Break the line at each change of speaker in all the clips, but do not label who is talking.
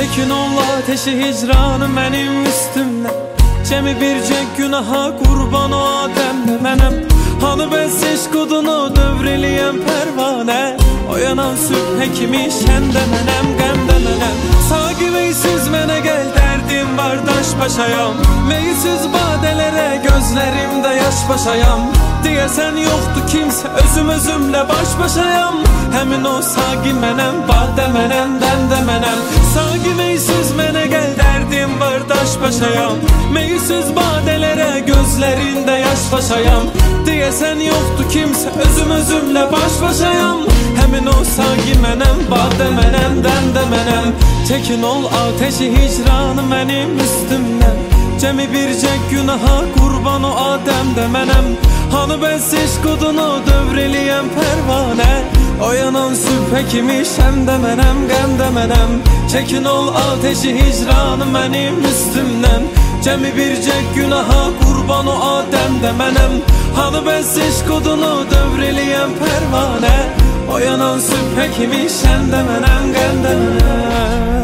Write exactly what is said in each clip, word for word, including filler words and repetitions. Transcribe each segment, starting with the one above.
Çekin ol ateşi hicranı benim üstümden. Cemi bircek günaha kurban o Adem'de menem. Hanı bensiz kudunu dövreliyem pervane. O yanan sübhe kimi şende menem gemde menem. Sağ güveysiz mene gel derdim bardaş paşayam. Meysiz badelere gözlerimde yaş paşayam. Diyesen yoktu kimse özüm özümle baş başayam. Hemin o sağ menem bade menem dende menem. Sağ güveysiz mene gel derdim bardaş paşayam. Meysiz badelere gözlerinde yaş paşayam. Diyesen yoktu kimse özüm özümle baş başayam. Hemin o sağ menem bade menem dende menem. Çekin ol ateşi hicranı benim üstümden. Cemi bircek günaha kurban o Adem'de menem. Hanı bensiz kudunu dövreliyem pervane. O yanan sübhe kimi şemde menem gemde menem. Çekin ol ateşi hicranı benim üstümden. Cemi bircek günaha kurban o Adem'de menem. Hanı bensiz kudunu dövreliyem pervane. O yanan sübhe kimi şemde menem gemde menem.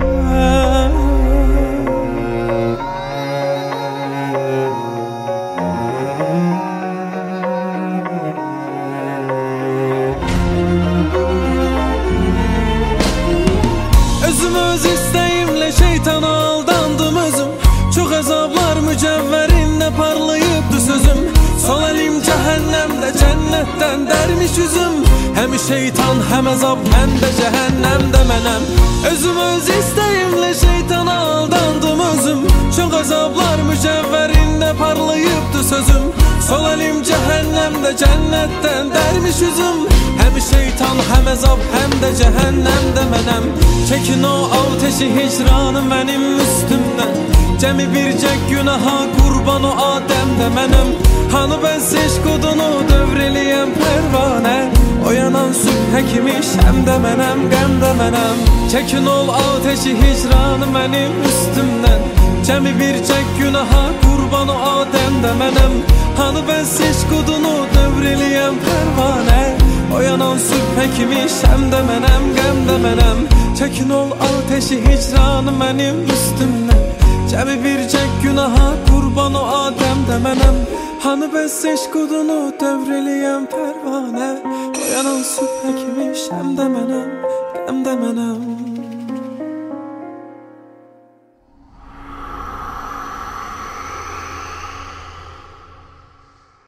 Özüm öz isteğimle şeytana aldandım özüm. Çok azaplar mücevherinde parlayıptı sözüm. Sol elim cehennemde cennetten dermiş yüzüm. Hem şeytan hem azap hem de cehennemde menem. Özüm öz isteğimle şeytana aldandım özüm. Çok azaplar mücevherinde parlayıptı sözüm. Sol elim cehennemde cennetten dermiş yüzüm. Hem şeytan hem azap hem de cehennemde menem. Çekin o ateşi hicranı benim üstümden. Cemi bircek günaha kurban o Adem'de menem. Hanı bensiz kudunu dövreliyem pervane. O yanan sübhe kimi şemde menem gemde menem. Çekin ol ateşi hicranı benim üstümden. Cemi bircek günaha kurban o Adem'de menem. Hanı bensiz kudunu dövreliyem pervane. O yanan sübhe kimi şemde menem gemde menem. Çekin ol ateşi hicranı benim üstümden. Cemi bircek günaha kurban o Adem'de menem. Hanı bensiz kudunu dövreliyem pervane. O yanan sübhe kimi şemde menem gemde menem.